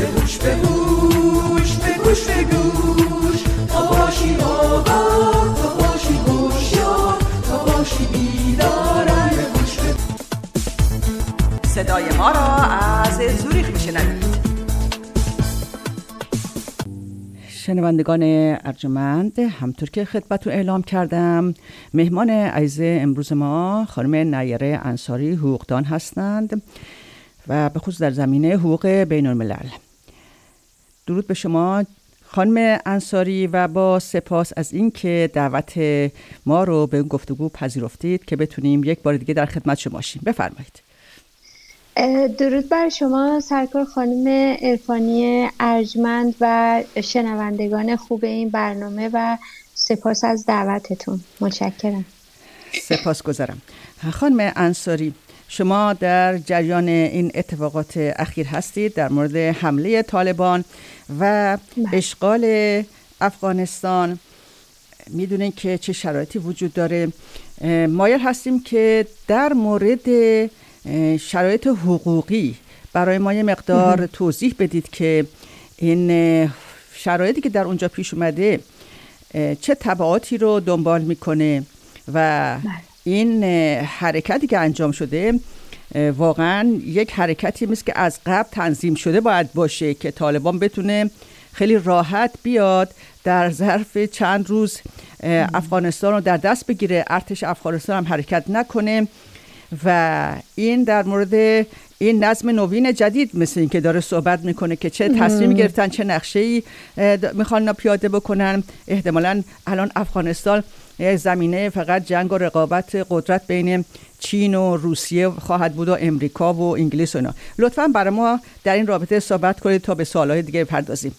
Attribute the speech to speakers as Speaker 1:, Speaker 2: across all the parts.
Speaker 1: گوش به گوش، به گوش به گوش، تا باشی آگاه، تا باشی هوشیار، تا باشی بیدار. به گوش به
Speaker 2: صدای ما را از زوریخ میشنوید. شنوندگان ارجمند، همطور که خدمتتون اعلام کردم، مهمان عزیز امروز ما خانم نیره انصاری حقوقدان هستند و به خصوص در زمینه حقوق بین الملل. درود به شما خانم انصاری و با سپاس از اینکه دعوت ما رو به گفتگو پذیرفتید که بتونیم یک بار دیگه در خدمت شما باشیم. بفرمایید.
Speaker 3: درود بر شما سرکار خانم عرفانی ارجمند و شنوندگان خوب این برنامه و سپاس از دعوتتون. متشکرم.
Speaker 2: سپاسگزارم. خانم انصاری، شما در جریان این اتفاقات اخیر هستید در مورد حمله طالبان و اشغال افغانستان. میدونین که چه شرایطی وجود داره. مایل هستیم که در مورد شرایط حقوقی برای ما یه مقدار توضیح بدید که این شرایطی که در اونجا پیش اومده چه تبعاتی رو دنبال میکنه و این حرکتی که انجام شده واقعا یک حرکتی مثل که از قبل تنظیم شده باید باشه که طالبان بتونه خیلی راحت بیاد در ظرف چند روز افغانستان رو در دست بگیره، ارتش افغانستان هم حرکت نکنه و این در مورد این نظم نوین جدید مثل این که داره صحبت میکنه که چه تصمیمی گرفتن، چه نقشه‌ای میخوان پیاده بکنن. احتمالاً الان افغانستان زمینه فقط جنگ و رقابت قدرت بین چین و روسیه خواهد بود و امریکا و انگلیس و اینا. لطفاً برای ما در این رابطه صحبت کنید تا به سوالهای دیگه بپردازیم.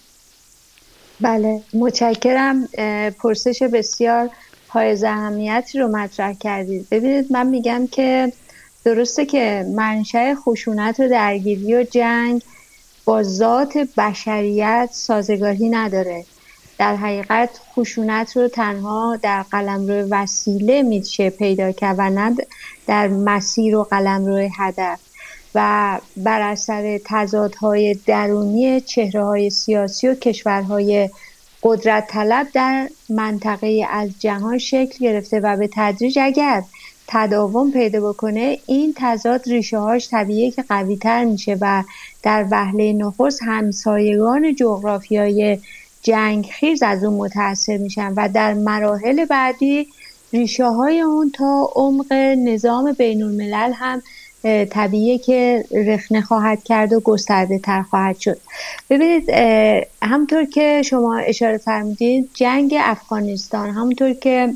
Speaker 3: بله، متشکرم. پرسش بسیار حائز اهمیتی رو مطرح کردید. ببینید، من میگم که درسته که منشأ خشونت و درگیری و جنگ با ذات بشریت سازگاری نداره. در حقیقت خشونت رو تنها در قلمرو وسیله میشه پیدا کرد و نه در مسیر و قلمرو هدف. و بر اثر تضادهای درونی چهره‌های سیاسی و کشورهای قدرت طلب در منطقه از جهان شکل گرفته و به تدریج اگر تداوم پیدا بکنه این تضاد ریشه هاش طبیعیه که قوی تر میشه و در وهله نخست همسایگان جغرافیای جنگ خیز از اون متاثر میشن و در مراحل بعدی ریشه های اون تا عمق نظام بین الملل هم طبیعیه که رخنه خواهد کرد و گسترده تر خواهد شد. ببینید، همونطور که شما اشاره فرمودید، جنگ افغانستان همونطور که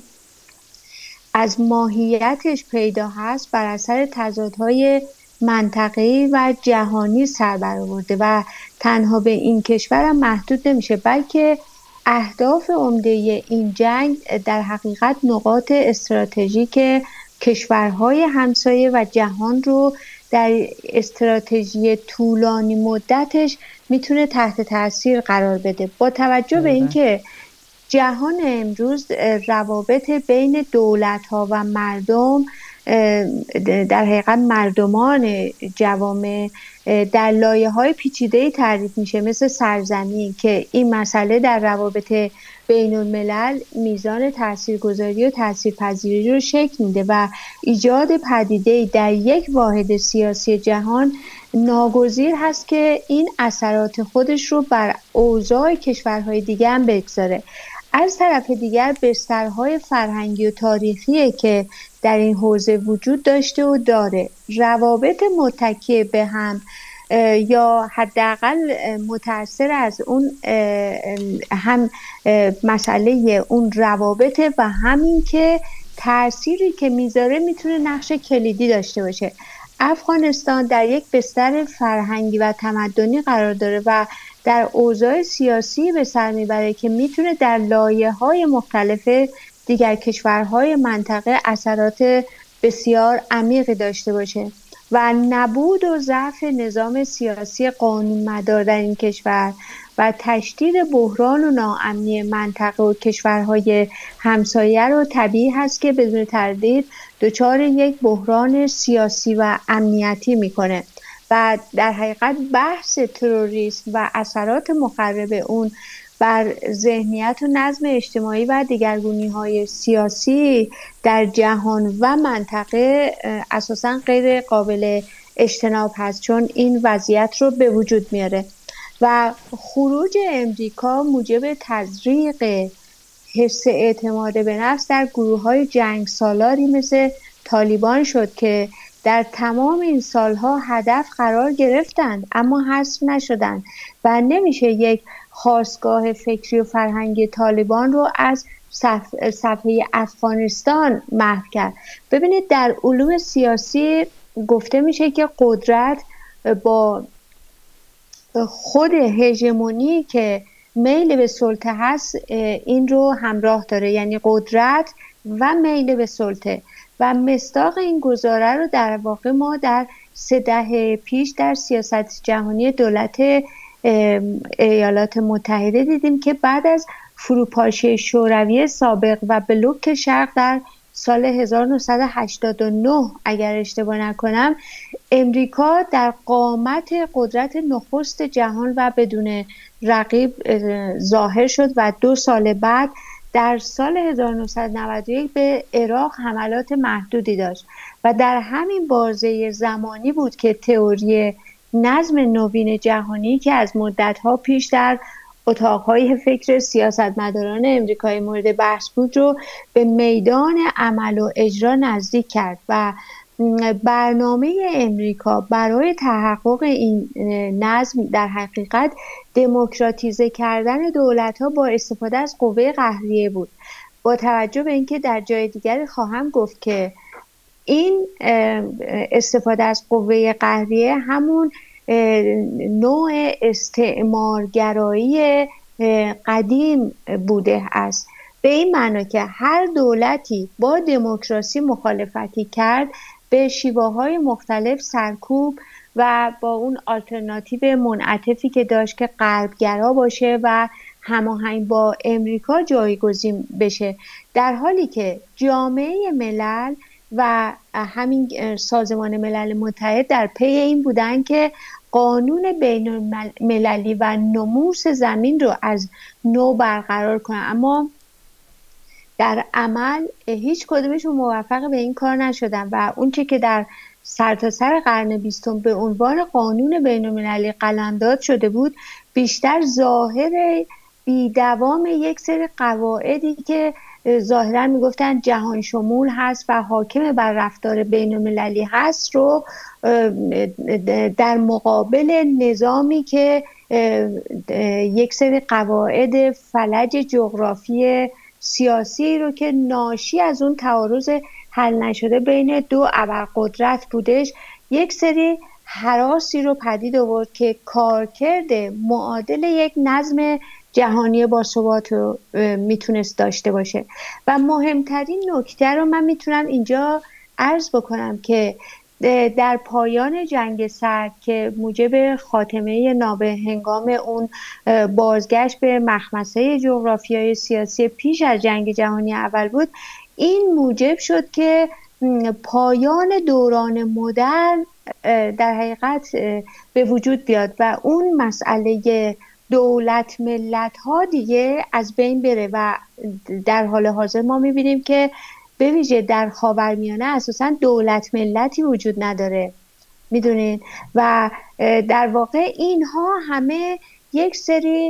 Speaker 3: از ماهیتش پیدا هست بر اثر تضادهای منطقه‌ای و جهانی سر برآورده و تنها به این کشور هم محدود نمیشه، بلکه اهداف عمده این جنگ در حقیقت نقاط استراتژیک کشورهای همسایه و جهان رو در استراتژی طولانی مدتش میتونه تحت تاثیر قرار بده. با توجه به اینکه جهان امروز روابط بین دولت‌ها و مردم، در حقیقت مردمان جوامع، در لایه‌های پیچیده‌ای تعریف میشه مثل سرزمین، که این مسئله در روابط بین الملل میزان تاثیرگذاری و تاثیرپذیری رو شکل میده و ایجاد پدیده‌ای در یک واحد سیاسی جهان ناگزیر هست که این اثرات خودش رو بر اوضاع کشورهای دیگه هم بگذاره. از طرف دیگر بسترهای فرهنگی و تاریخی که در این حوزه وجود داشته و داره، روابط متکی به هم یا حداقل متأثر از اون هم مسئله اون روابط و همین که تأثیری که میذاره میتونه نقش کلیدی داشته باشه. افغانستان در یک بستر فرهنگی و تمدنی قرار داره و در اوضاع سیاسی به سر میبره که میتونه در لایه‌های مختلف دیگر کشورهای منطقه اثرات بسیار عمیقی داشته باشه و نبود و ضعف نظام سیاسی قانون‌مدار در این کشور و تشدید بحران و ناامنی منطقه و کشورهای همسایه رو طبیعی هست که بدون تردید دچار یک بحران سیاسی و امنیتی میکنه و در حقیقت بحث تروریسم و اثرات مخرب اون بر ذهنیت و نظم اجتماعی و دگرگونی‌های سیاسی در جهان و منطقه اساساً غیر قابل اجتناب هست، چون این وضعیت رو به وجود میاره و خروج امریکا موجب تزریق حس اعتماد به نفس در گروه‌های جنگ سالاری مثل طالیبان شد که در تمام این سالها هدف قرار گرفتند اما حذف نشدند و نمیشه یک خاستگاه فکری و فرهنگی طالبان رو از صفحه افغانستان محو کرد. ببینید در علوم سیاسی گفته میشه که قدرت با خود هژمونی که میل به سلطه هست این رو همراه داره، یعنی قدرت و میل به سلطه. و مصداق این گزاره رو در واقع ما در 3 دهه پیش در سیاست جهانی دولت ایالات متحده دیدیم که بعد از فروپاشی شوروی سابق و بلوک شرق در سال 1989 اگر اشتباه نکنم، امریکا در قامت قدرت نخست جهان و بدون رقیب ظاهر شد و 2 سال بعد در سال 1991 به عراق حملات محدودی داشت و در همین بازه زمانی بود که تئوری نظم نوین جهانی که از مدت‌ها پیش در اتاق‌های فکر سیاستمداران امریکایی مورد بحث بود رو به میدان عمل و اجرا نزدیک کرد و برنامه امریکا برای تحقق این نظم در حقیقت دموکراتیزه کردن دولت‌ها با استفاده از قوه قهریه بود. با توجه به اینکه در جای دیگری خواهم گفت که این استفاده از قوه قهریه همون نوع استعمارگرایی قدیم بوده است، به این معنی که هر دولتی با دموکراسی مخالفتی کرد به شیوه‌های مختلف سرکوب و با اون آلترناتیو منعطفی که داشت که غربگرا باشه و هماهنگ با امریکا جایگزین بشه، در حالی که جامعه ملل و همین سازمان ملل متحد در پی این بودن که قانون بین المللی و نموس زمین رو از نو برقرار کنن، اما در عمل هیچ کدومشون موفق به این کار نشدن و اون چه که در سرتاسر قرن 20 به عنوان قانون بین المللی قلمداد شده بود بیشتر ظاهر بیدوام یک سری قواعدی که ظاهرا میگفتن جهان شمول هست و حاکم بر رفتار بین المللی هست رو در مقابل نظامی که یک سری قواعد فلج جغرافی سیاسی رو که ناشی از اون تعارض حل نشده بین 2 ابرقدرت بودش، یک سری هراسی رو پدید آورد که کارکرد معادل یک نظم جهانی باثبات رو میتونست داشته باشه. و مهمترین نکته رو من میتونم اینجا عرض بکنم که در پایان جنگ سرد که موجب خاتمه نابهنگام اون بازگشت به مخمسه جغرافیای سیاسی پیش از جنگ جهانی اول بود، این موجب شد که پایان دوران مدرن در حقیقت به وجود بیاد و اون مسئله دولت ملت ها دیگه از بین بره و در حال حاضر ما میبینیم که به ویژه در خاورمیانه اساساً دولت ملتی وجود نداره، میدونین، و در واقع اینها همه یک سری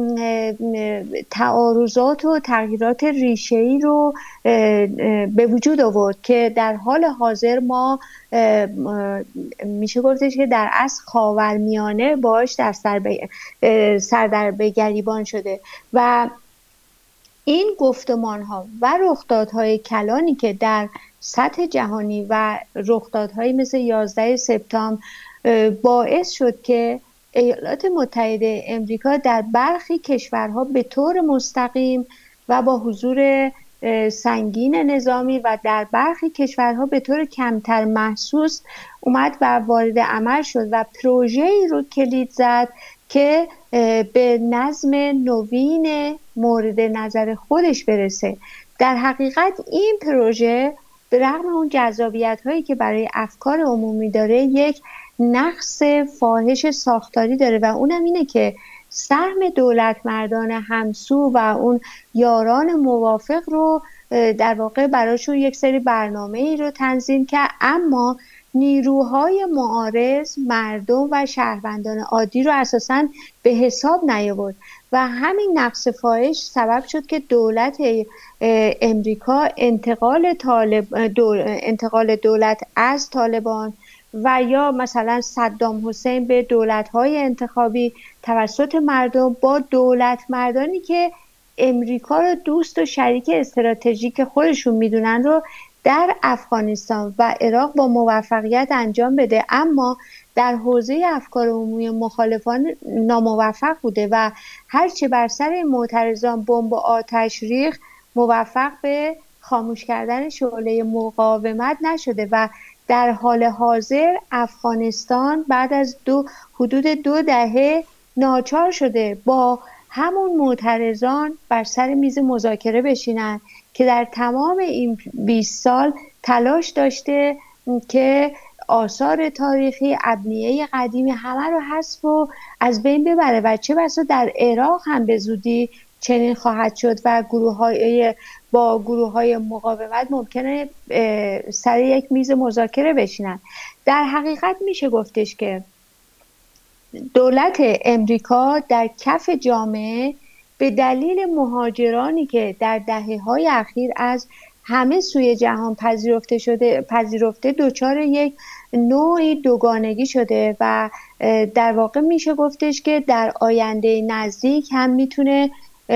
Speaker 3: تعارضات و تغییرات ریشه‌ای رو به وجود آورد که در حال حاضر ما میشه گفتش که در اصل خاورمیانه باش در سر در به گریبان شده و این گفتمان‌ها و رخدادهای کلانی که در سطح جهانی و رخدادهایی مثل 11 سپتامبر باعث شد که ایالات متحده امریکا در برخی کشورها به طور مستقیم و با حضور سنگین نظامی و در برخی کشورها به طور کمتر محسوس اومد و وارد عمل شد و پروژه‌ای رو کلید زد که به نظم نوین مورد نظر خودش برسه. در حقیقت این پروژه به رغم اون جذابیت هایی که برای افکار عمومی داره، یک نقص فاحش ساختاری داره و اونم اینه که سهم دولت مردان همسو و اون یاران موافق رو در واقع براشون یک سری برنامه ای رو تنظیم کرد، اما نیروهای معارض، مردم و شهروندان عادی رو اساساً به حساب نیاورد و همین نقص فاحش سبب شد که دولت امریکا انتقال دولت از طالبان و یا مثلا صدام حسین به دولت‌های انتخابی توسط مردم با دولت مردانی که امریکا رو دوست و شریک استراتژیک خودشون میدونن رو در افغانستان و عراق با موفقیت انجام بده، اما در حوزه افکار عمومی مخالفان ناموفق بوده و هرچه بر سر معترضان بمب و آتش ریخت موفق به خاموش کردن شعله مقاومت نشده و در حال حاضر افغانستان بعد از حدود 2 دهه ناچار شده با همون معترضان بر سر میز مذاکره بشینن که در تمام این 20 سال تلاش داشته که آثار تاریخی، ابنیه قدیمی همه رو حذف و از بین ببره و چه بسا در عراق هم به زودی چنین خواهد شد و با گروه‌های مقاومت ممکنه سر یک میز مذاکره بشینن. در حقیقت میشه گفتش که دولت امریکا در کف جامعه به دلیل مهاجرانی که در دهه‌های اخیر از همه سوی جهان پذیرفته دچار یک نوعی دوگانگی شده و در واقع میشه گفتش که در آینده نزدیک هم میتونه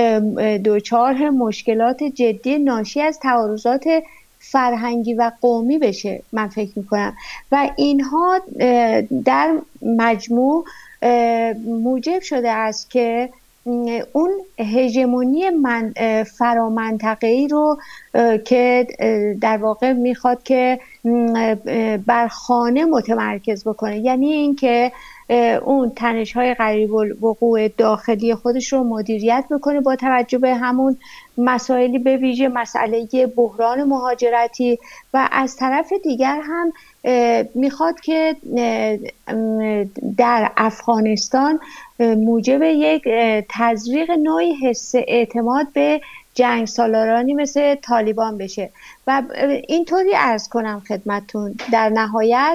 Speaker 3: دچار مشکلات جدی ناشی از تعارضات فرهنگی و قومی بشه، من فکر میکنم، و اینها در مجموع موجب شده است که اون هژمونی فرامنطقه‌ای رو که در واقع میخواد که بر خانه متمرکز بکنه، یعنی اینکه اون تنش‌های قریب الوقوع داخلی خودش رو مدیریت بکنه با توجه به همون مسائلی به ویژه مسئله بحران مهاجرتی و از طرف دیگر هم میخواد که در افغانستان موجب یک تزریق نوعی حس اعتماد به جنگ سالارانی مثل طالبان بشه و اینطوری عرض کنم خدمتتون در نهایت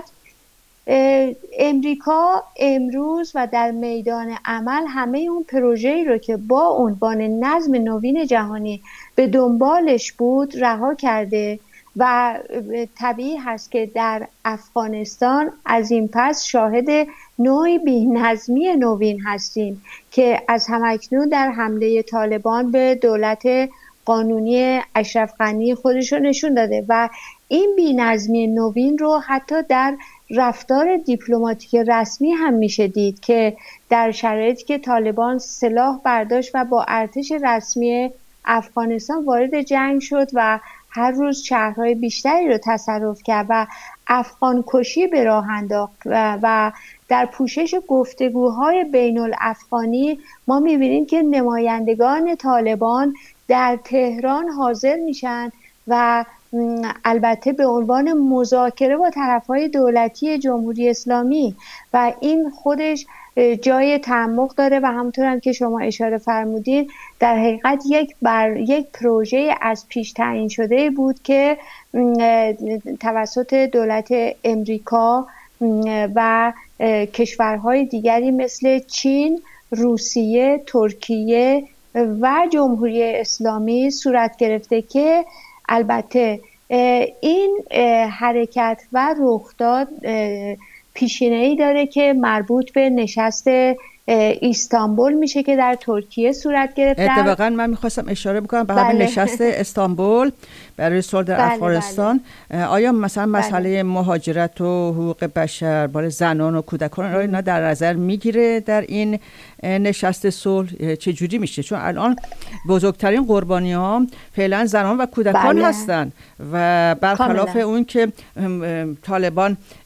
Speaker 3: امریکا امروز و در میدان عمل همه اون پروژه‌ای رو که با عنوان نظم نوین جهانی به دنبالش بود رها کرده و طبیعی هست که در افغانستان از این پس شاهد نوعی بی‌نظمی نوین هستیم که از همکنون در حمله طالبان به دولت قانونی اشرف غنی خودش رو نشون داده و این بی‌نظمی نوین رو حتی در رفتار دیپلماتیک رسمی هم میشه دید که در شرایطی که طالبان سلاح برداشت و با ارتش رسمی افغانستان وارد جنگ شد و هر روز شهرهای بیشتری رو تصرف کرد و افغان کشی به راه انداخت و در پوشش گفتگوهای بین الافغانی ما میبینیم که نمایندگان طالبان در تهران حاضر میشن و البته به عنوان مذاکره با طرفهای دولتی جمهوری اسلامی و این خودش جای تعمق داره و همونطور هم که شما اشاره فرمودید در حقیقت یک پروژه از پیش تعیین شده بود که توسط دولت امریکا و کشورهای دیگری مثل چین، روسیه، ترکیه و جمهوری اسلامی صورت گرفته که البته این حرکت و رخداد پیشینه‌ای داره که مربوط به نشست استانبول میشه که در ترکیه صورت گرفت.
Speaker 2: اتفاقا من میخواستم اشاره بکنم به همین نشست استانبول برای صلح در افغانستان. آیا مثلا مسئله مهاجرت و حقوق بشر برای زنان و کودکان را اینا در نظر میگیره در این نشست صلح؟ چه جوری میشه؟ چون الان بزرگترین قربانی ها فعلا زنان و کودکان هستن و برخلاف اون که طالبان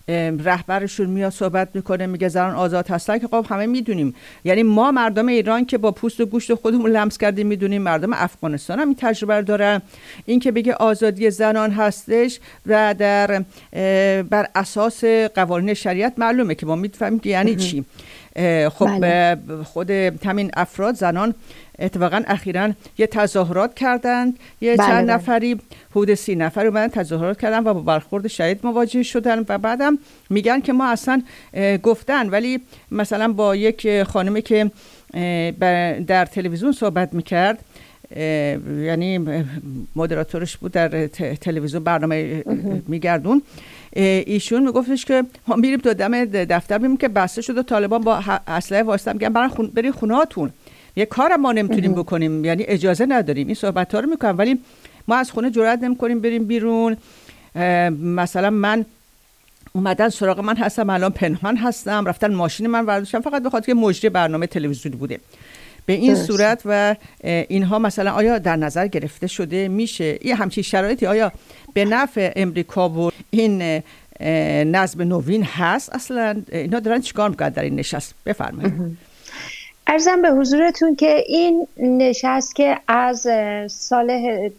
Speaker 2: رهبرشون میاد صحبت میکنه میگه زنان آزاد هستن، که خب همه میدونیم، یعنی ما مردم ایران که با پوست و گوشت خودمون لمس کردیم میدونیم، مردم افغانستان هم این تجربه رو دارن. این که بگه آزادی زنان هستش و بر اساس قوانین شریعت، معلومه که ما میفهمیم که یعنی چی. خب بله. خود همین افراد زنان اتفاقا اخیراً یه تظاهرات کردند، چند نفری، حدود 30 نفر اومدن تظاهرات کردن و با برخورد شدید مواجه شدن و بعدم میگن که ما اصلا گفتن، ولی مثلا با یک خانمی که در تلویزیون صحبت میکرد، یعنی مدراتورش بود در تلویزیون برنامه میگردون، ایشون میگفتش که ما میریم تو دم دفتر میبینیم که بسته شده، طالبان با اسلحه واسطه میگن برین خونهاتون، یه کارم ما نمیتونیم بکنیم، یعنی اجازه نداریم. این صحبت ها رو میکنم ولی ما از خونه جرئت نمیکنیم بریم بیرون. مثلا من اومدن سراغ من هستم، الان پنهان هستم، رفتن ماشین من برداشتن فقط به خاطر که مجری برنامه تلویزیونی بوده. به این صورت و اینها مثلا آیا در نظر گرفته شده میشه یه همچین شرایطی آیا به نفع امریکا و این نظم نوین هست؟ اصلا اینا دارن چیکار میکنن در این نشست؟ بفرمایید.
Speaker 3: عرضم به حضورتون که این نشست که از سال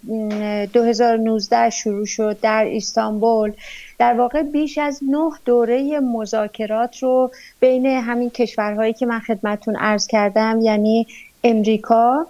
Speaker 3: 2019 شروع شد در استانبول، در واقع بیش از 9 دوره مذاکرات رو بین همین کشورهایی که من خدمتتون عرض کردم، یعنی امریکا،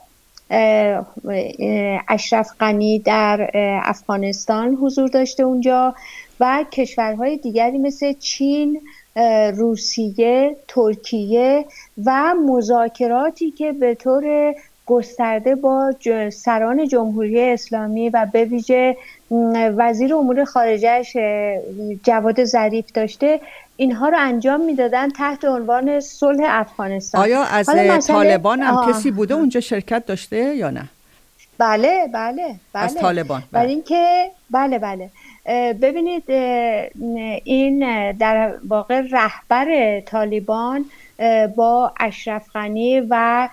Speaker 3: اشرف غنی در افغانستان حضور داشته اونجا و کشورهای دیگری مثل چین، روسیه، ترکیه و مذاکراتی که به طور گسترده با سران جمهوری اسلامی و به ویژه وزیر امور خارجه‌اش جواد ظریف داشته، اینها رو انجام میدادن تحت عنوان صلح افغانستان.
Speaker 2: آیا از طالبان هم کسی بوده اونجا شرکت داشته یا نه؟
Speaker 3: بله.
Speaker 2: از طالبان.
Speaker 3: برای اینکه بله ببینید این در واقع رهبر طالبان با اشرف غنی و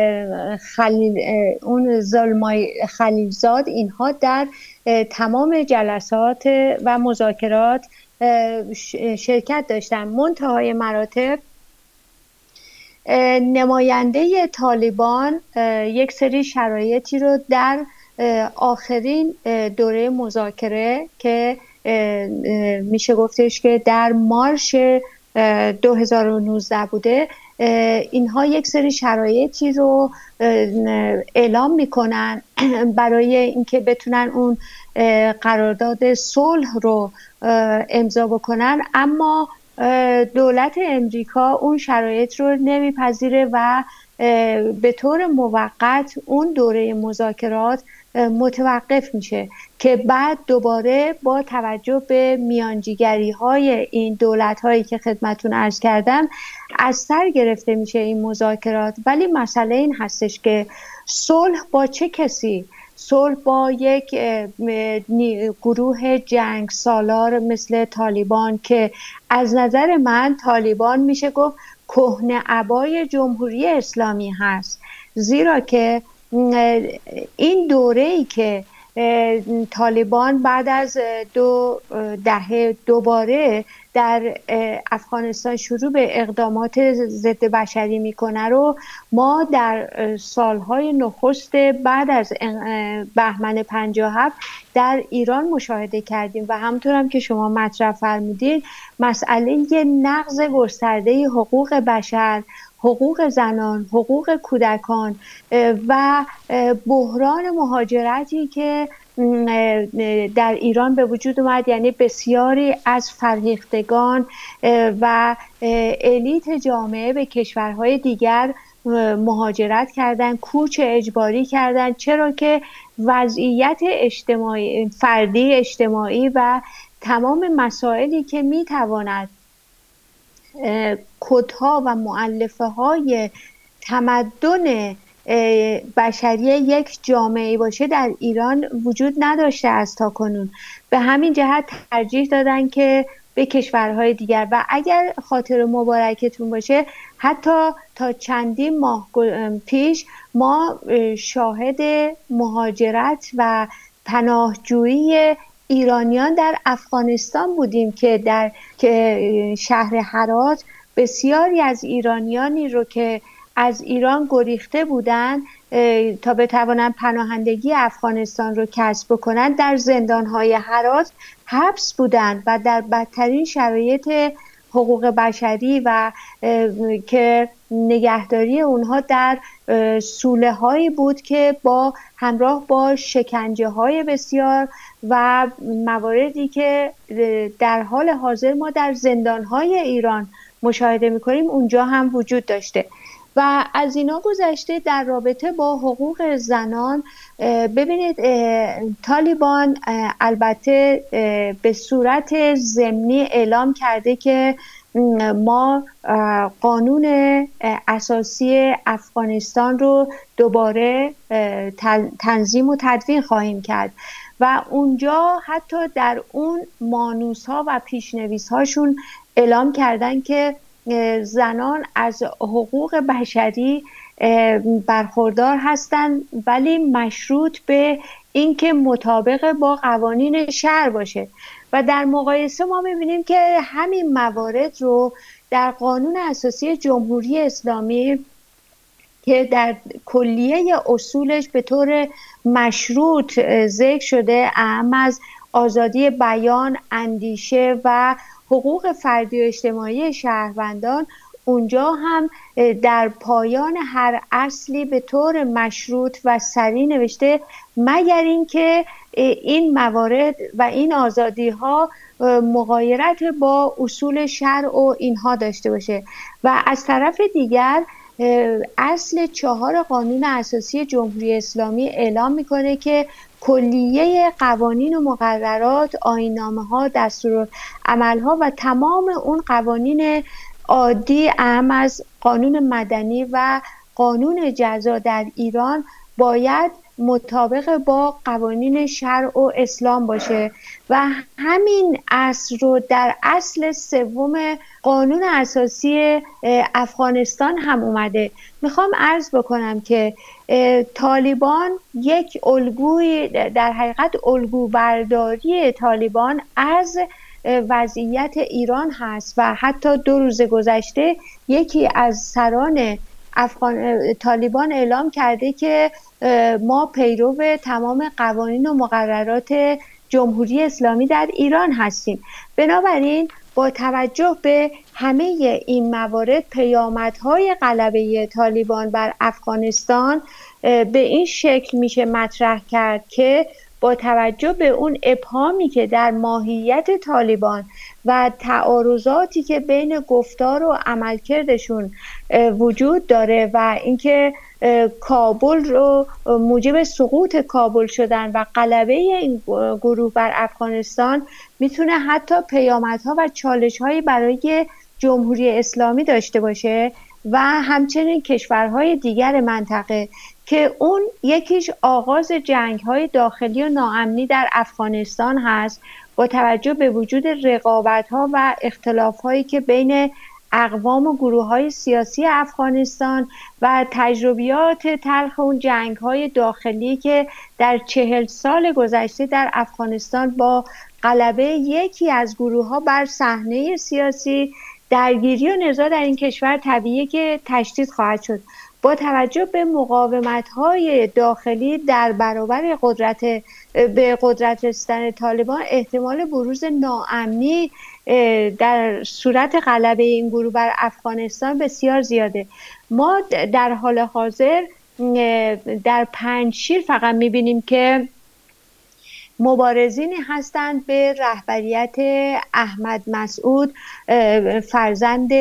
Speaker 3: اون زلمای خلیلزاد، اینها در تمام جلسات و مذاکرات شرکت داشتن. منتهای مراتب نماینده طالبان یک سری شرایطی رو در آخرین دوره مذاکره که میشه گفتش که در مارس 2019 بوده، اینها یک سری شرایطی رو اعلام میکنن برای اینکه بتونن اون قرارداد صلح رو امضا بکنن، اما دولت امریکا اون شرایط رو نمیپذیره و به طور موقت اون دوره مذاکرات متوقف میشه که بعد دوباره با توجه به میانجیگری های این دولت هایی که خدمتون عرض کردم از سر گرفته میشه این مذاکرات. ولی مسئله این هستش که صلح با چه کسی؟ صلح با یک گروه جنگ سالار مثل طالبان که از نظر من طالبان میشه گفت کهنه عبای جمهوری اسلامی هست، زیرا که این دوره‌ای که طالبان بعد از 2 دهه دوباره در افغانستان شروع به اقدامات ضد بشری میکنه رو ما در سالهای نخست بعد از بهمن 57 در ایران مشاهده کردیم و همونطور هم که شما مطرح فرمودید مسئله یه نقض گسترده حقوق بشر، حقوق زنان، حقوق کودکان و بحران مهاجرتی که در ایران به وجود اومد، یعنی بسیاری از فرهیختگان و الیت جامعه به کشورهای دیگر مهاجرت کردن، کوچ اجباری کردن، چرا که وضعیت اجتماعی، فردی اجتماعی و تمام مسائلی که میتواند کدها و مؤلفه های تمدن بشری یک جامعه باشه در ایران وجود نداشته است تا کنون. به همین جهت ترجیح دادن که به کشورهای دیگر، و اگر خاطر مبارکتون باشه حتی تا چندین ماه پیش ما شاهد مهاجرت و پناهجویی ایرانیان در افغانستان بودیم که در شهر هرات بسیاری از ایرانیانی رو که از ایران گریخته بودند تا بتوانند پناهندگی افغانستان رو کسب کنند در زندان‌های هرات حبس بودند و در بدترین شرایط حقوق بشری و که نگهداری اونها در سوله هایی بود که با همراه با شکنجه های بسیار و مواردی که در حال حاضر ما در زندان های ایران مشاهده میکنیم اونجا هم وجود داشته. و از اینا گذشته در رابطه با حقوق زنان ببینید طالبان البته به صورت ضمنی اعلام کرده که ما قانون اساسی افغانستان رو دوباره تنظیم و تدوین خواهیم کرد و اونجا حتی در اون مانوس ها و پیشنویس هاشون اعلام کردن که زنان از حقوق بشری برخوردار هستند ولی مشروط به اینکه مطابق با قوانین شهر باشه. و در مقایسه ما می‌بینیم که همین موارد رو در قانون اساسی جمهوری اسلامی که در کلیه اصولش به طور مشروط ذکر شده، اهم از آزادی بیان، اندیشه و حقوق فردی و اجتماعی شهروندان، اونجا هم در پایان هر اصلی به طور مشروط و صریح نوشته مگر اینکه این موارد و این آزادی ها مغایرت با اصول شرع و اینها داشته باشه. و از طرف دیگر اصل 4 قانون اساسی جمهوری اسلامی اعلام میکنه که کلیه قوانین و مقررات، آیین‌نامه‌ها، دستورالعمل‌ها و تمام اون قوانین عادی اهم از قانون مدنی و قانون جزا در ایران باید مطابق با قوانین شرع و اسلام باشه و همین اصل رو در اصل 3 قانون اساسی افغانستان هم اومده. میخوام عرض بکنم که طالبان یک الگوی، در حقیقت الگو برداری طالبان از وضعیت ایران هست و حتی 2 روز گذشته یکی از سران طالبان اعلام کرده که ما پیرو تمام قوانین و مقررات جمهوری اسلامی در ایران هستیم. بنابراین با توجه به همه این موارد پیامدهای غلبه طالبان بر افغانستان به این شکل میشه مطرح کرد که با توجه به اون ابهامی که در ماهیت طالبان و تعارضاتی که بین گفتار و عملکردشون وجود داره و اینکه کابل رو موجب سقوط کابل شدن و غلبه این گروه بر افغانستان میتونه حتی پیامدها و چالش‌هایی برای جمهوری اسلامی داشته باشه و همچنین کشورهای دیگر منطقه که اون یکیش آغاز جنگ‌های داخلی و ناامنی در افغانستان هست با توجه به وجود رقابت‌ها و اختلاف‌هایی که بین اقوام و گروه‌های سیاسی افغانستان و تجربیات تلخ اون جنگ‌های داخلی که در 40 سال گذشته در افغانستان با غلبه یکی از گروه‌ها بر صحنه سیاسی، درگیری و نزاع در این کشور طبیعیه که تشدید خواهد شد. با توجه به مقاومت‌های داخلی در برابر به قدرت رسیدن طالبان، احتمال بروز ناامنی در صورت غلبه این گروه بر افغانستان بسیار زیاده. ما در حال حاضر در پنجشیر فقط می‌بینیم که مبارزینی هستند به رهبریت احمد مسعود، فرزند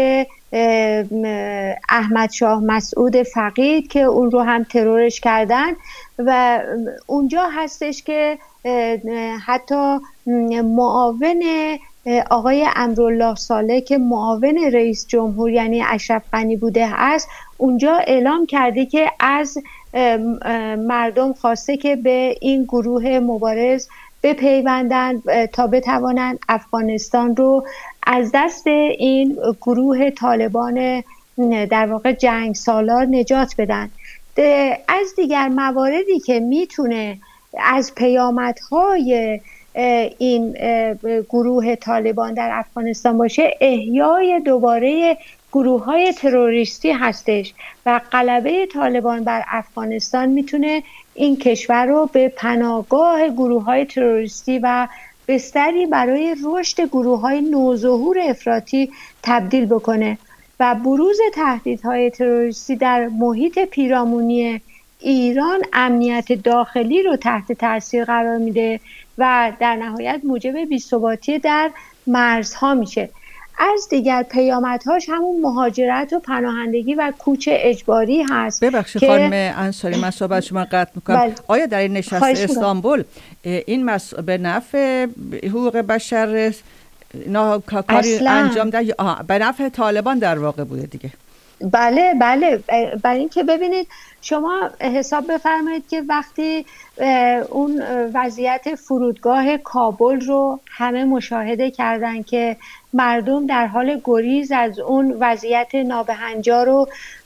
Speaker 3: احمد شاه مسعود فقید که اون رو هم ترورش کردن و اونجا هستش که حتی معاون آقای امرالله صالح که معاون رئیس جمهور یعنی اشرف غنی بوده است، اونجا اعلام کرده که از مردم خواسته که به این گروه مبارز بپیوندند تا بتوانند افغانستان رو از دست این گروه طالبان در واقع جنگ سالار نجات بدن. از دیگر مواردی که میتونه از پیامدهای این گروه طالبان در افغانستان باشه، احیای دوباره گروه‌های تروریستی هستش و غلبه طالبان بر افغانستان میتونه این کشور رو به پناهگاه گروه‌های تروریستی و بستری برای رشد گروه‌های نوظهور افراطی تبدیل بکنه و بروز تهدیدهای تروریستی در محیط پیرامونی ایران امنیت داخلی رو تحت تاثیر قرار میده و در نهایت موجب بی‌ثباتی در مرزها میشه. از دیگر پیامدهاش همون مهاجرت و پناهندگی و کوچ اجباری هست.
Speaker 2: ببخشید خانم انصاری، من صحبت شما قطع میکنم. آیا در این نشست استانبول این به نفع حقوق بشر کاری انجام ده؟ به نفع طالبان در واقع بوده دیگه؟
Speaker 3: بله برای اینکه ببینید شما حساب بفرمایید که وقتی اون وضعیت فرودگاه کابل رو همه مشاهده کردن که مردم در حال گریز از اون وضعیت نابهنجار و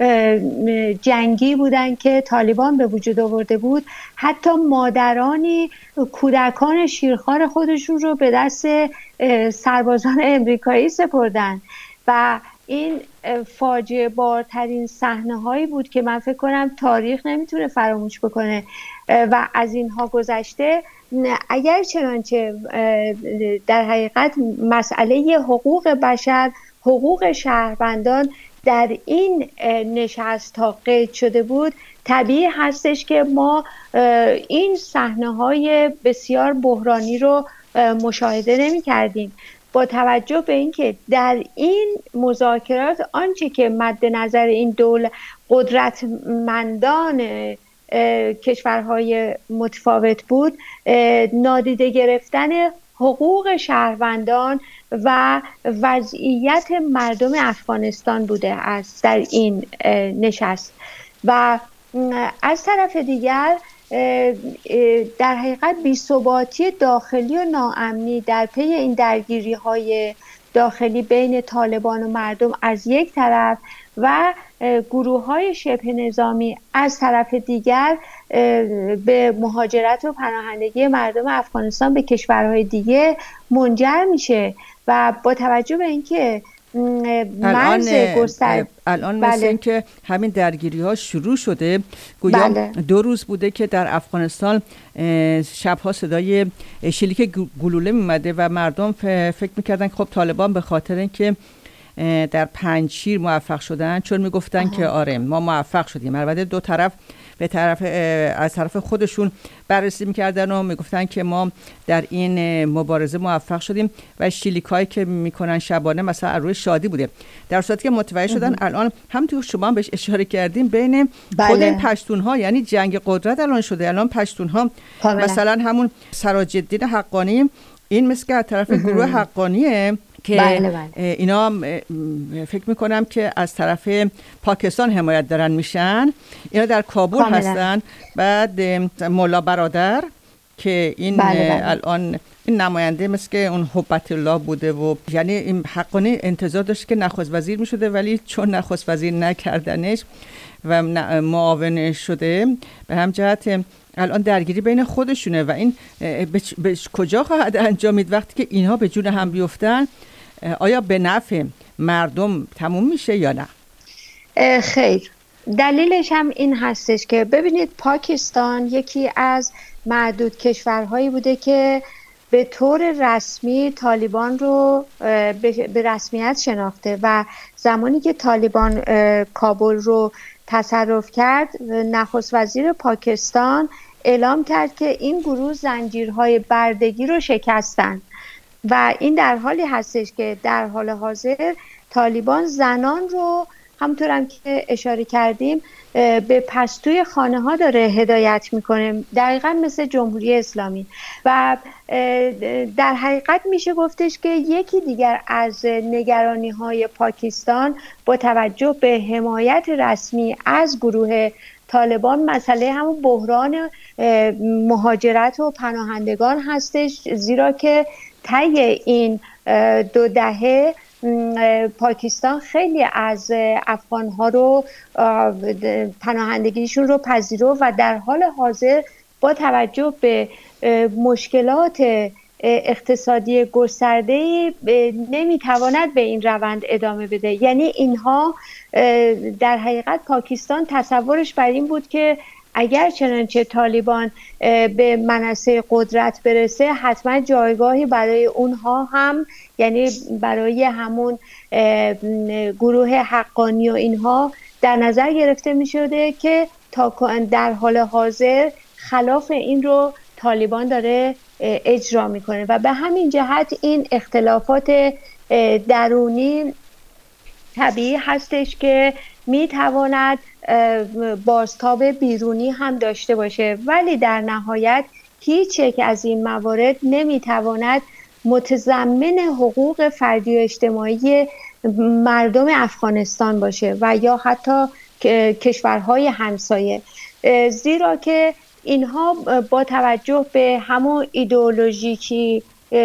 Speaker 3: جنگی بودن که طالبان به وجود آورده بود، حتی مادرانی کودکان شیرخوار خودشون رو به دست سربازان امریکایی سپردن و این فاجعه بارترین صحنه هایی بود که من فکر کنم تاریخ نمیتونه فراموش بکنه و از اینها گذشته. اگر چنانچه در حقیقت مسئله حقوق بشر، حقوق شهروندان در این نشست ها قید شده بود، طبیعی هستش که ما این صحنه های بسیار بحرانی رو مشاهده نمی کردیم. با توجه به اینکه در این مذاکرات آنچه که مد نظر این قدرتمندان کشورهای متفاوت بود، نادیده گرفتن حقوق شهروندان و وضعیت مردم افغانستان بوده است در این نشست. و از طرف دیگر در حقیقت بی‌ثباتی داخلی و ناامنی در پی این درگیری‌های داخلی بین طالبان و مردم از یک طرف و گروه‌های شبه نظامی از طرف دیگر به مهاجرت و پناهندگی مردم افغانستان به کشورهای دیگه منجر میشه و با توجه به اینکه
Speaker 2: الان مثل این که همین درگیری ها شروع شده، گویا 2 روز بوده که در افغانستان شبها صدای شلیک گلوله میمده و مردم فکر میکردن که خب طالبان به خاطر اینکه در پنجشیر موفق شدن، چون میگفتن که آره ما موفق شدیم، البته دو طرف از طرف خودشون بررسی میکردن و میگفتن که ما در این مبارزه موفق شدیم و شلیکایی که میکنن شبانه مثلا روی شادی بوده، در صورتی که متوجه شدن الان هم تو شما بهش اشاره کردیم بین خود این پشتونها، یعنی جنگ قدرت الان شده. الان پشتونها مثلا همون سراج الدین حقانی، این مثل که از طرف گروه حقانیه که اینا فکر میکنم که از طرف پاکستان حمایت دارن میشن، اینا در کابل هستن. بعد مولا برادر که این الان این نماینده مثل که اون حبت الله بوده و یعنی این حقانی انتظار داشت که نخست وزیر میشده، ولی چون نخست وزیر نکردنش و معاون شده، به هم جهت الان درگیری بین خودشونه و این به کجا خواهد انجامید وقتی که اینها به جون هم بیفتن؟ آیا به نفع مردم تموم میشه یا نه؟
Speaker 3: خیر، دلیلش هم این هستش که ببینید پاکستان یکی از معدود کشورهایی بوده که به طور رسمی طالبان رو به رسمیت شناخته و زمانی که طالبان کابل رو تصرف کرد، نخست وزیر پاکستان اعلام کرد که این گروه زنجیرهای بردگی رو شکستن و این در حالی هستش که در حال حاضر طالبان زنان رو همونطور هم که اشاره کردیم به پستوی خانه ها داره هدایت میکنه، دقیقا مثل جمهوری اسلامی. و در حقیقت میشه گفتش که یکی دیگر از نگرانی های پاکستان با توجه به حمایت رسمی از گروه طالبان مسئله همون بحران مهاجرت و پناهندگان هستش، زیرا که طی این 2 دهه پاکستان خیلی از افغان‌ها رو پناهندگیشون رو پذیرفت و در حال حاضر با توجه به مشکلات اقتصادی گسترده‌ای نمیتواند به این روند ادامه بده. یعنی اینها در حقیقت پاکستان تصورش بر این بود که اگر چنانچه طالبان به منصه قدرت برسه حتما جایگاهی برای اونها هم، یعنی برای همون گروه حقانی و اینها در نظر گرفته می شده که در حال حاضر خلاف این رو طالبان داره اجرا میکنه و به همین جهت این اختلافات درونی طبیعی هستش که میتواند بازتاب بیرونی هم داشته باشه، ولی در نهایت هیچ یک از این موارد نمیتواند متضمن حقوق فردی و اجتماعی مردم افغانستان باشه و یا حتی کشورهای همسایه، زیرا که اینها با توجه به همون ایدئولوژیکی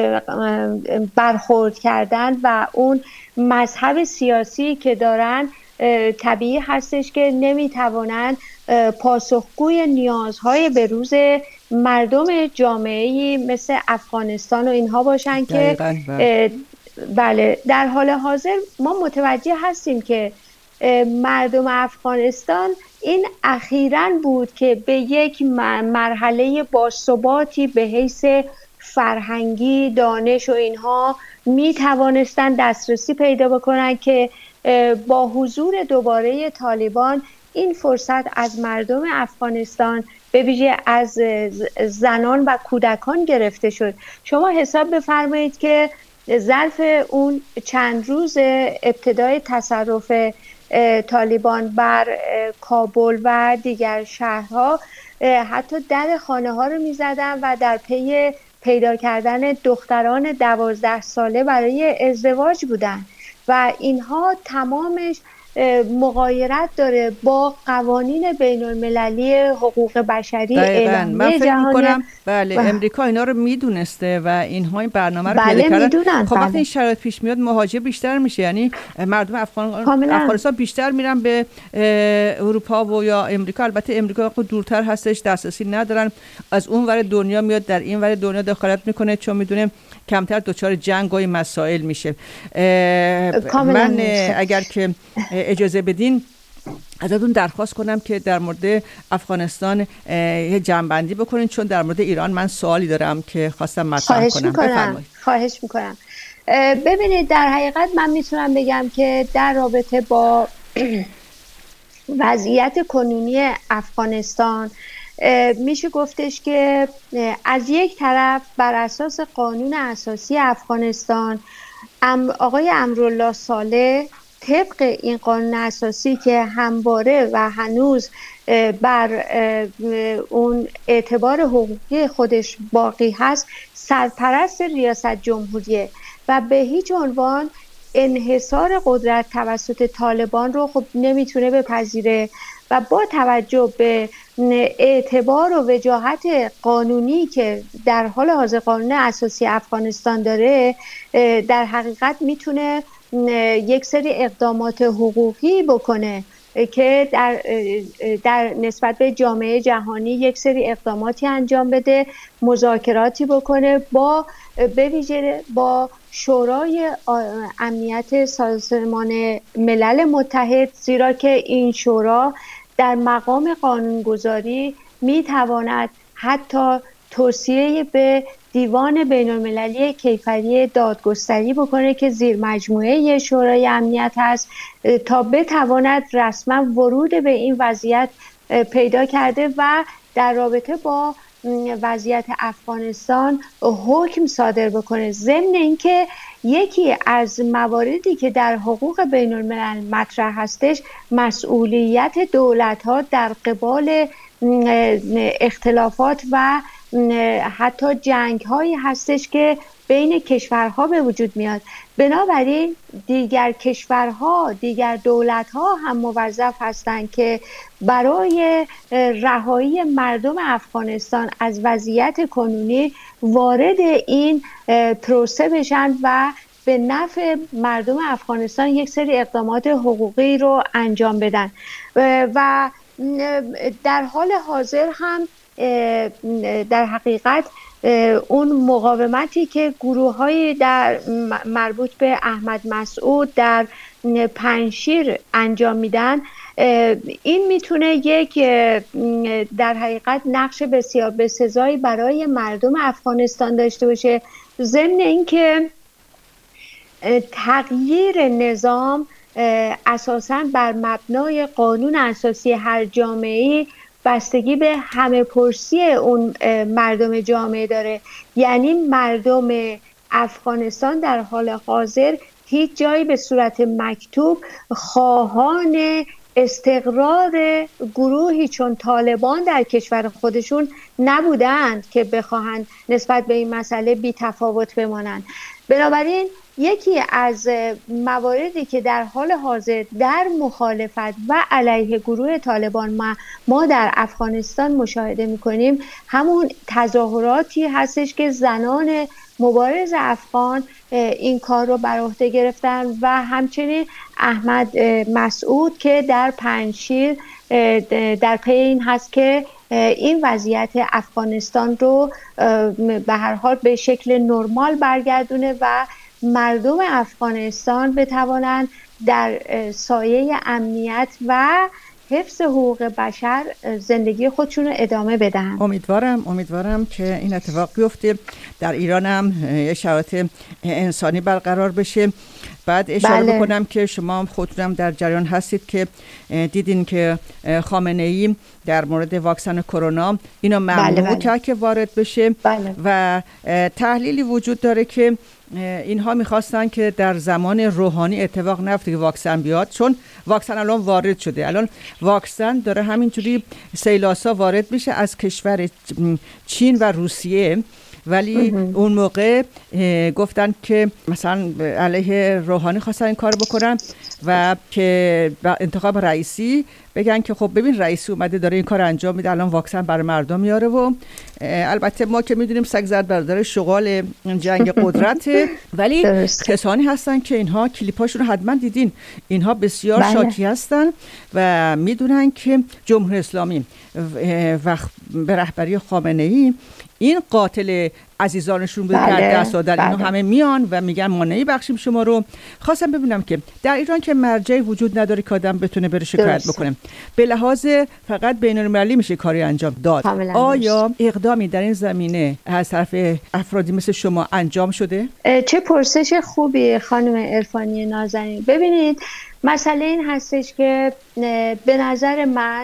Speaker 3: برخورد کردن و اون مذهب سیاسی که دارن طبیعی هستش که نمیتوانند پاسخگوی نیازهای بروز مردم جامعه‌ای مثل افغانستان و اینها باشن که بله در حال حاضر ما متوجه هستیم که مردم افغانستان این اخیراً بود که به یک مرحله باثباتی به حیث فرهنگی، دانش و اینها می توانستن دسترسی پیدا بکنن که با حضور دوباره طالبان این فرصت از مردم افغانستان به ویژه از زنان و کودکان گرفته شد. شما حساب بفرمایید که ظرف اون چند روز ابتدای تصرف طالبان بر کابل و دیگر شهرها حتی در خانه ها رو می زدن و در پی پیدا کردن دختران 12 ساله برای ازدواج بودن و اینها تمامش مغایرت داره با قوانین بین المللی حقوق بشری اعلامیه
Speaker 2: من فکر
Speaker 3: جهانی.
Speaker 2: می‌کنم بله امریکا اینا رو میدونسته و اینها این برنامه رو پیدا کردن. خب وقتی این شرایط پیش میاد مهاجر بیشتر میشه، یعنی مردم افغانستان بیشتر میرن به اروپا و یا امریکا. البته امریکا خود دورتر هستش، دسترسی ندارن، از اون ور دنیا میاد در این ور دنیا دخالت میکنه چون میدونه کمتر دچار جنگ و این مسائل میشه. من اگر که اجازه بدین ازتون درخواست کنم که در مورد افغانستان یه جمع‌بندی بکنین، چون در مورد ایران من سوالی دارم که خواستم مطرح کنم. بفرمایید.
Speaker 3: خواهش میکنم. ببینید در حقیقت من میتونم بگم که در رابطه با وضعیت کنونی افغانستان میشه گفتش که از یک طرف بر اساس قانون اساسی افغانستان آقای امرالله صالح طبق این قانون اساسی که همواره و هنوز بر اون اعتبار حقوقی خودش باقی هست سرپرست ریاست جمهوریه و به هیچ عنوان انحصار قدرت توسط طالبان رو خب نمیتونه بپذیره و با توجه به اعتبار و وجاهت قانونی که در حال حاضر قانون اساسی افغانستان داره در حقیقت میتونه یک سری اقدامات حقوقی بکنه که در نسبت به جامعه جهانی یک سری اقداماتی انجام بده، مذاکراتی بکنه با به ویژه با شورای امنیت سازمان ملل متحد، زیرا که این شورا در مقام قانونگذاری میتواند حتی توصیه به دیوان بین المللی کیفری دادگستری بکنه که زیر مجموعه شورای امنیت هست تا بتواند رسما ورود به این وضعیت پیدا کرده و در رابطه با وضعیت افغانستان حکم صادر بکنه. ضمن اینکه یکی از مواردی که در حقوق بین الملل مطرح هستش مسئولیت دولت‌ها در قبال اختلافات و حتی جنگ‌هایی هستش که بین کشورها به وجود میاد. بنابراین دیگر کشورها، دیگر دولت‌ها هم موظف هستند که برای رهایی مردم افغانستان از وضعیت کنونی وارد این پروسه بشن و به نفع مردم افغانستان یک سری اقدامات حقوقی رو انجام بدن و در حال حاضر هم در حقیقت اون مقاومتی که گروه‌های در مربوط به احمد مسعود در پنجشیر انجام میدن، این میتونه یک در حقیقت نقش بسیار بسزایی برای مردم افغانستان داشته باشه، ضمن اینکه تغییر نظام اساساً بر مبنای قانون اساسی هر جامعه‌ای بستگی به همه پرسی اون مردم جامعه داره. یعنی مردم افغانستان در حال حاضر هیچ جایی به صورت مکتوب خواهان استقرار گروهی چون طالبان در کشور خودشون نبودند که بخواهند نسبت به این مسئله بی تفاوت بمانند. بنابراین یکی از مواردی که در حال حاضر در مخالفت و علیه گروه طالبان ما در افغانستان مشاهده می‌کنیم همون تظاهراتی هستش که زنان مبارز افغان این کار رو بر عهده گرفتن و همچنین احمد مسعود که در پنجشیر در پی این هست که این وضعیت افغانستان رو به هر حال به شکل نرمال برگردونه و مردم افغانستان بتوانند در سایه امنیت و حفظ حقوق بشر زندگی خودشون رو ادامه بدن.
Speaker 2: امیدوارم که این اتفاق بیفته. در ایران هم شرایط انسانی برقرار بشه. بعد اشاره بکنم که شما خودتونم در جریان هستید که دیدین که خامنه‌ای در مورد واکسن کرونا اینو ممنوع کرد که وارد بشه و تحلیلی وجود داره که اینها میخواستن که در زمان روحانی اتفاق نیفته که واکسن بیاد، چون واکسن الان وارد شده. الان واکسن داره همینجوری سیلاسا وارد بشه از کشور چین و روسیه، ولی اون موقع گفتن که مثلا علیه روحانی خواستن این کار بکنن و که انتخاب رئیسی بگن که خب ببین رئیسی اومده داره این کار انجام میده، الان واکسن برای مردم میاره. و البته ما که میدونیم سگ زد بردار شغال جنگ قدرته، ولی کسانی هستن که اینها کلیپاشون رو حتما دیدین، اینها بسیار شاکی هستن و میدونن که جمهوری اسلامی و به رهبری خامنه‌ای این قاتل عزیزانشون بود که دست دادن. اینا همه میان و میگن ما نمیبخشیم شما رو. خواستم ببینم که در ایران که مرجعی وجود نداره که آدم بتونه بره شکایت بکنه، به لحاظ فقط بین‌المللی میشه کاری انجام داد. آیا اقدامی در این زمینه از طرف افرادی مثل شما انجام شده؟
Speaker 3: چه پرسش خوبی خانم عرفانی نازنین. ببینید مسئله این هستش که به نظر من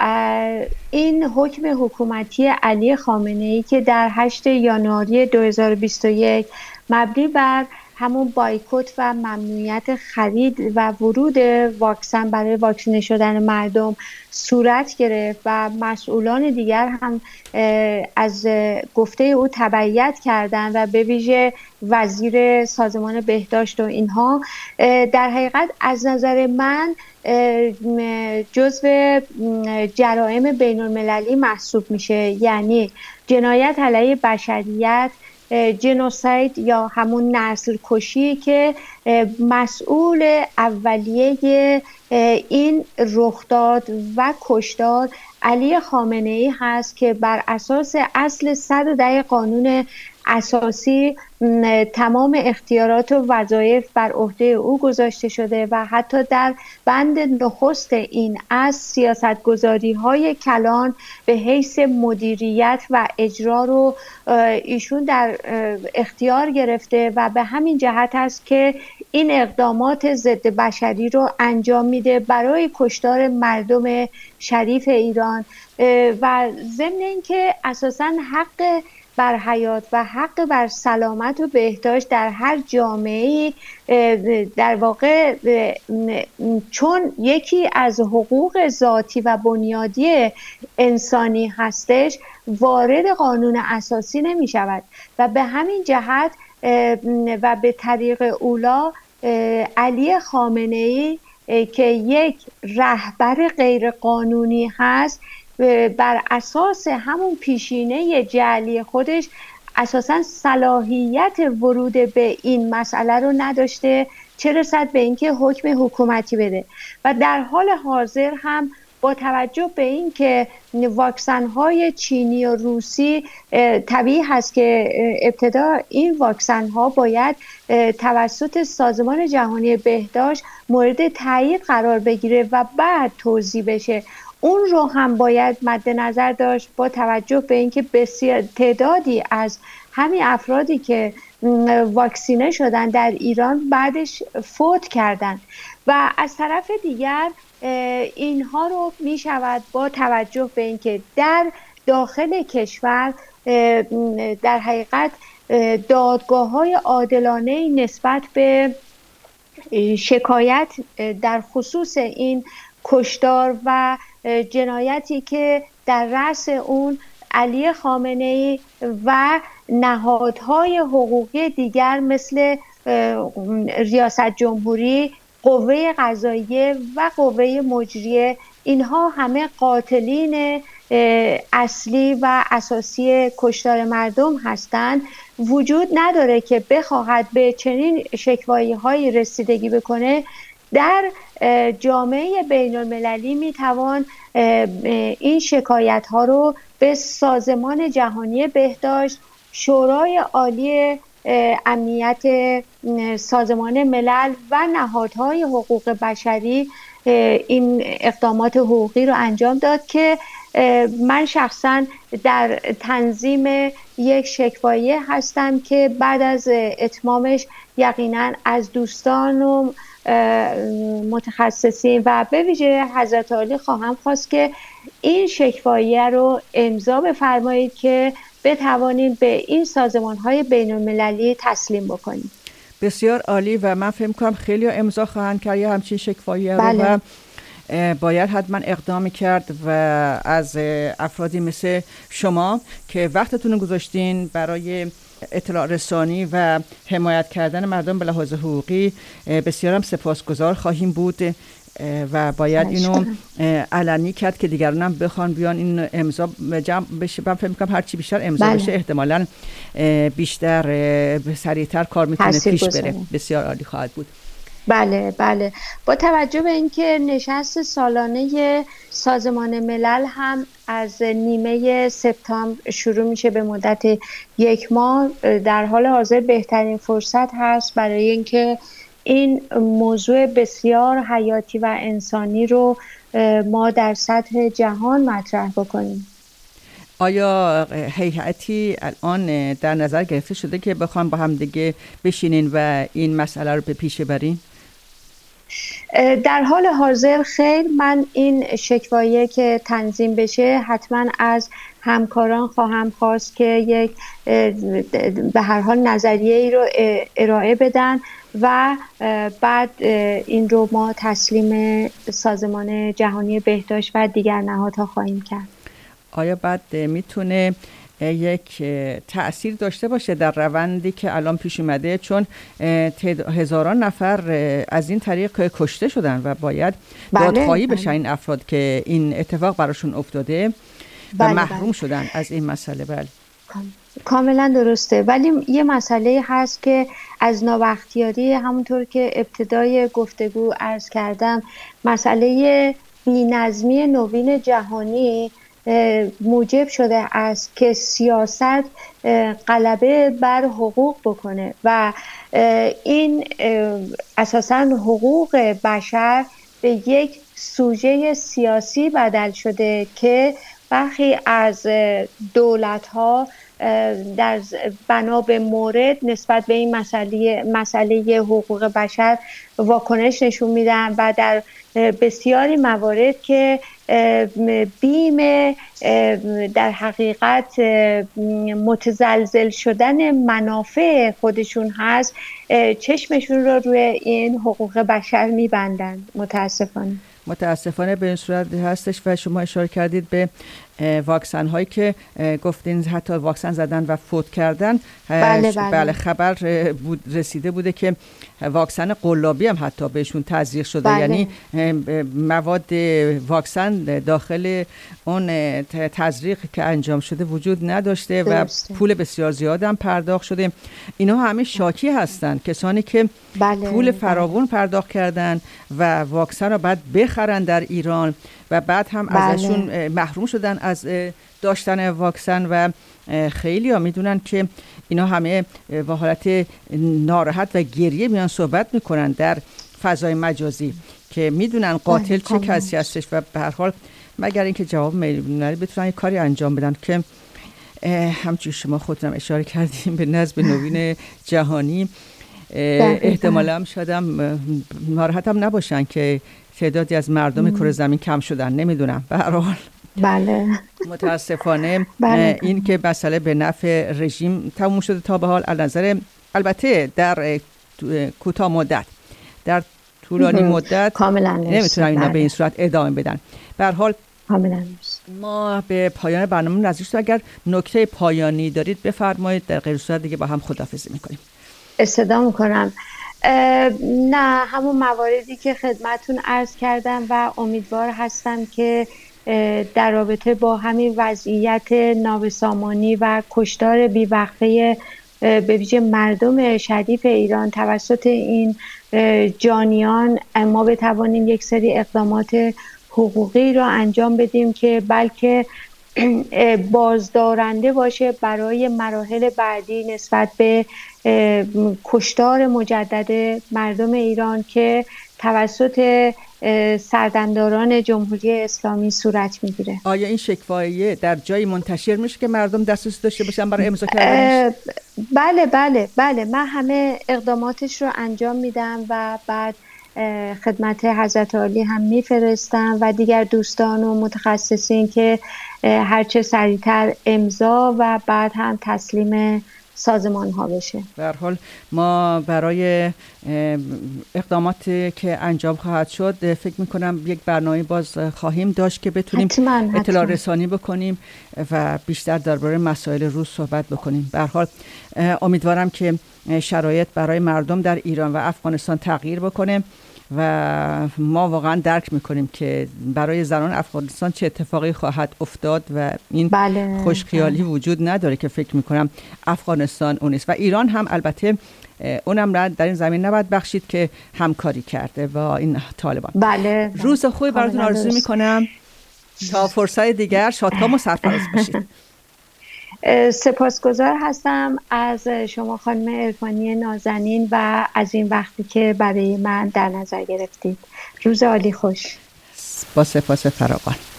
Speaker 3: این حکم حکومتی علی خامنه‌ای که در 8 ژانویه 2021 مبنی بر همون بایکوت و ممنوعیت خرید و ورود واکسن برای واکسینه شدن مردم صورت گرفت و مسئولان دیگر هم از گفته او تبعیت کردند و به ویژه وزیر سازمان بهداشت و اینها، در حقیقت از نظر من جزو جرائم بین المللی محسوب میشه. یعنی جنایت علیه بشریت، جنوساید یا همون نسل کشی که مسئول اولیه این رخداد و کشتار علی خامنه‌ای هست که بر اساس اصل 110 قانون اساسی تمام اختیارات و وظایف بر عهده او گذاشته شده و حتی در بند نخست این از سیاستگذاری‌های کلان به حیث مدیریت و اجرا رو ایشون در اختیار گرفته و به همین جهت است که این اقدامات ضد بشری رو انجام میده برای کشتار مردم شریف ایران و ضمن اینکه اساساً حق بر حیات و حق بر سلامت و بهداشت در هر جامعه‌ای در واقع چون یکی از حقوق ذاتی و بنیادی انسانی هستش وارد قانون اساسی نمی شود و به همین جهت و به طریق اولا علی خامنه‌ای که یک رهبر غیرقانونی هست بر اساس همون پیشینه جعلی خودش اساساً صلاحیت ورود به این مسئله رو نداشته، چه رسد به اینکه حکم حکومتی بده و در حال حاضر هم با توجه به این که واکسن‌های چینی و روسی طبیعی هست که ابتدا این واکسن‌ها باید توسط سازمان جهانی بهداشت مورد تایید قرار بگیره و بعد توزیع بشه، اون رو هم باید مد نظر داشت با توجه به اینکه بسیار تعدادی از همین افرادی که واکسینه شدن در ایران بعدش فوت کردن و از طرف دیگر اینها رو می شود با توجه به اینکه در داخل کشور در حقیقت دادگاه‌های عادلانه نسبت به شکایت در خصوص این کشتار و جنایتی که در رأس اون علی خامنه‌ای و نهادهای حقوقی دیگر مثل ریاست جمهوری، قوه قضاییه و قوه مجریه، اینها همه قاتلین اصلی و اساسی کشتار مردم هستند، وجود نداره که بخواهد به چنین شکوایی‌هایی رسیدگی بکنه. در جامعه بین المللی میتوان این شکایت ها رو به سازمان جهانی بهداشت، شورای عالی امنیت سازمان ملل و نهادهای حقوق بشری این اقدامات حقوقی رو انجام داد که من شخصا در تنظیم یک شکوایه هستم که بعد از اتمامش یقینا از دوستان و متخصصین و به ویژه حضرت عالی خواهم خواست که این شکوایه رو امضا بفرمایید که بتوانیم به این سازمان‌های بین‌المللی تسلیم بکنیم.
Speaker 2: بسیار عالی و من فکر می‌کنم خیلی امضا خواهند کرد یا همچین شکوایه رو
Speaker 3: بله.
Speaker 2: و باید حتما اقدامی کرد و از افرادی مثل شما که وقتتون رو گذاشتین برای اطلاع رسانی و حمایت کردن مردم به لحاظ حقوقی بسیار هم سپاسگزار خواهیم بود و باید اینو علنی کرد که دیگران هم بخوان بیان این امضا جمع بشه. من فکر می‌کنم هرچی بیشتر امضا بشه احتمالاً بیشتر سریعتر کار میتونه پیش بره. بسیار عالی خواهد بود.
Speaker 3: بله بله، با توجه به اینکه نشست سالانه سازمان ملل هم از نیمه سپتامبر شروع میشه به مدت 1 ماه، در حال حاضر بهترین فرصت هست برای اینکه این موضوع بسیار حیاتی و انسانی رو ما در سطح جهان مطرح بکنیم.
Speaker 2: آیا هیئتی الان در نظر گرفته شده که بخوام با هم دیگه بشینین و این مسئله رو به پیش ببرین؟
Speaker 3: در حال حاضر خیر، من این شکوایه که تنظیم بشه حتما از همکاران خواهم خواست که یک به هر حال نظریه ای رو ارائه بدن و بعد این رو ما تسلیم سازمان جهانی بهداشت و دیگر نهادها خواهیم کرد.
Speaker 2: آیا بعد میتونه یک تأثیر داشته باشه در روندی که الان پیش اومده، چون هزاران نفر از این طریق کشته شدن و باید دادخواهی بشه این افراد که این اتفاق براشون افتاده و محروم شدن از این مسئله. بله
Speaker 3: کاملا درسته، ولی یه مسئله هست که از نابختیاری، همونطور که ابتدای گفتگو عرض کردم، مسئله بی‌نظمی نوین جهانی موجب شده است که سیاست غلبه بر حقوق بکنه و این اساساً حقوق بشر به یک سوژه سیاسی بدل شده که برخی از دولت‌ها در بنا به مورد نسبت به این مسئله حقوق بشر واکنش نشون میدن و در بسیاری موارد که بیم در حقیقت متزلزل شدن منافع خودشون هست، چشمشون رو روی این حقوق بشر میبندن. متاسفانه
Speaker 2: به این صورت هستش و شما اشاره کردید به واکسن هایی که گفتین حتی واکسن زدن و فوت کردن.
Speaker 3: بله
Speaker 2: خبر رسیده بوده که واکسن قلابی هم حتی بهشون تزریق شده. یعنی مواد واکسن داخل اون تزریق که انجام شده وجود نداشته و پول بسیار زیاد هم پرداخت شده. اینا همه شاکی هستن، کسانی که پول فراوان پرداخت کردن و واکسن رو بعد بخرن در ایران و بعد هم ازشون محروم شدن از داشتن واکسن و خیلی ها میدونن که اینا همه با حالت ناراحت و گریه میان صحبت میکنن در فضای مجازی که میدونن قاتل چه کسی هستش و به هر حال مگر اینکه جواب میدونن بتونن یک کاری انجام بدن که همچون شما خودتون اشاره کردیم به نظم نوین جهانی احتمالا هم شدم ناراحتم نباشن که تعدادی از مردم کره زمین کم شدن. نمیدونم، به هر حال متاسفانه این که مسئله به نفع رژیم تموم شده تا به حال. از نظر البته در کوتاه مدت، در طولانی مدت نمیتونن اینا به این صورت ادامه بدن. به هر حال ما به پایان برنامه نزدیک شدیم. اگر نکته پایانی دارید بفرمایید، در غیر صورت دیگه با هم خداحافظی میکنیم.
Speaker 3: استفاده میکنم. نه، همون مواردی که خدمتون عرض کردم و امیدوار هستم که در رابطه با همین وضعیت نابسامانی و کشتار بی‌وقفه به ویژه مردم شریف ایران توسط این جانیان ما بتوانیم یک سری اقدامات حقوقی را انجام بدیم که بلکه بازدارنده باشه برای مراحل بعدی نسبت به کشتار مجدد مردم ایران که توسط سردمداران جمهوری اسلامی صورت میگیره.
Speaker 2: آیا این شکواییه در جایی منتشر میشه که مردم دسترسی داشته باشن برای امضا کردنش؟
Speaker 3: بله من همه اقداماتش رو انجام میدم و بعد خدمت حضرت عالی هم میفرستم و دیگر دوستان و متخصصین که هرچه سریعتر امضا و بعد هم تسلیم سازمان ها بشه.
Speaker 2: به هر حال ما برای اقداماتی که انجام خواهد شد فکر میکنم یک برنامه باز خواهیم داشت که بتونیم اطلاع رسانی بکنیم و بیشتر درباره مسائل روز صحبت بکنیم. به هر حال امیدوارم که شرایط برای مردم در ایران و افغانستان تغییر بکنه و ما واقعا درک میکنیم که برای زنان افغانستان چه اتفاقی خواهد افتاد و این خوشخیالی وجود نداره که فکر میکنم افغانستان اون است و ایران هم البته اونم را در این زمین نباید بخشید که همکاری کرده با این طالبان. روز خوبی براتون آرزو میکنم تا فرصت دیگر. شادکام و سرفراز باشید.
Speaker 3: سپاسگزار هستم از شما خانم عرفانی نازنین و از این وقتی که برای من در نظر گرفتید. روز عالی خوش.
Speaker 2: با سپاس فراوان.